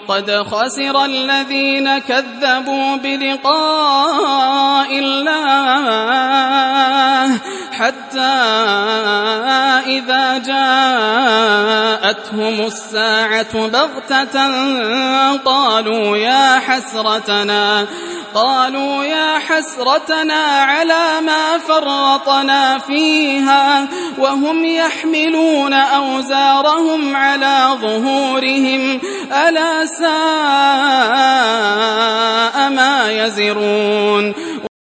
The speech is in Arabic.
قد خسر الذين كذبوا بلقاء الله حتى إذا جاءتهم الساعة بغتة قالوا يا حسرتنا على ما فرطنا فيها وهم يحملون أوزارهم على ظهورهم ألا ساء ما يزرون